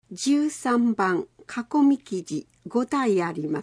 13番囲み記事5題あります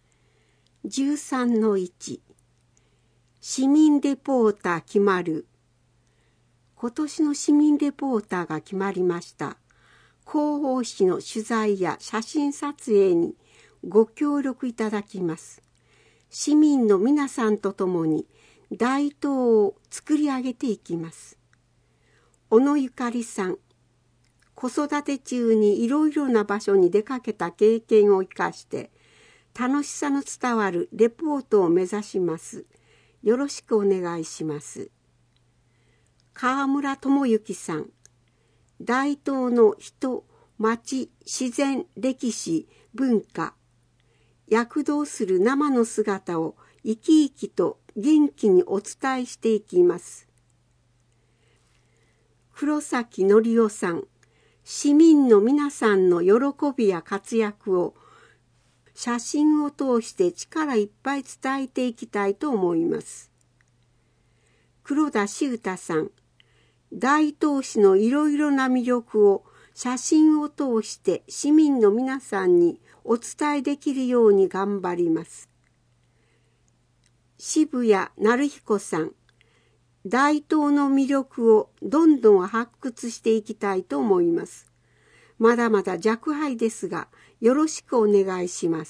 。13-1 市民レポーター決まる。今年の市民レポーターが決まりました。広報誌の取材や写真撮影にご協力いただきます。市民の皆さんと共に大東を作り上げていきます。小野ゆかりさん、子育て中にいろいろな場所に出かけた経験を生かして楽しさの伝わるレポートを目指します。よろしくお願いします。川村智之さん、大東の人、町、自然、歴史、文化、躍動する生の姿を生き生きと元気にお伝えしていきます。黒崎則夫さん、市民の皆さんの喜びや活躍を写真を通して力いっぱい伝えていきたいと思います。黒田修太さん、大東市のいろいろな魅力を写真を通して市民の皆さんにお伝えできるように頑張ります。渋谷成彦さん、大東の魅力をどんどん発掘していきたいと思います。まだまだ若輩ですが、よろしくお願いします。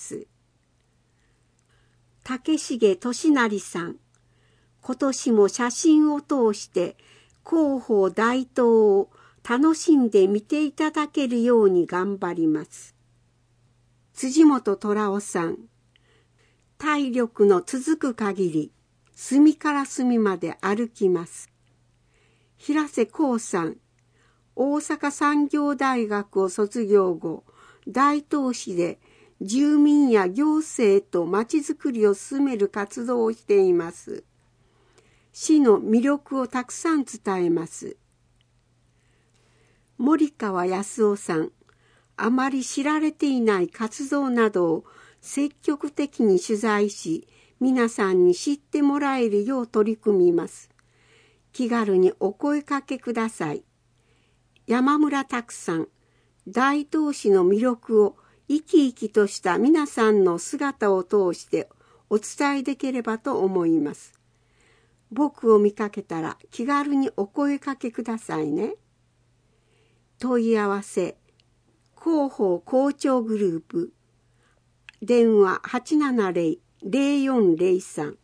竹重俊成さん、今年も写真を通して広報大東を楽しんで見ていただけるように頑張ります。辻本虎夫さん、体力の続く限り隅から隅まで歩きます。平瀬光さん、大阪産業大学を卒業後、大東市で住民や行政とまちづくりを進める活動をしています。市の魅力をたくさん伝えます。森川康夫さん、あまり知られていない活動などを積極的に取材し、皆さんに知ってもらえるよう取り組みます。気軽にお声かけください。山村拓さん、大東市の魅力を生き生きとした皆さんの姿を通してお伝えできればと思います。僕を見かけたら気軽にお声かけくださいね。問い合わせ、広報校長グループ、電話 870-0403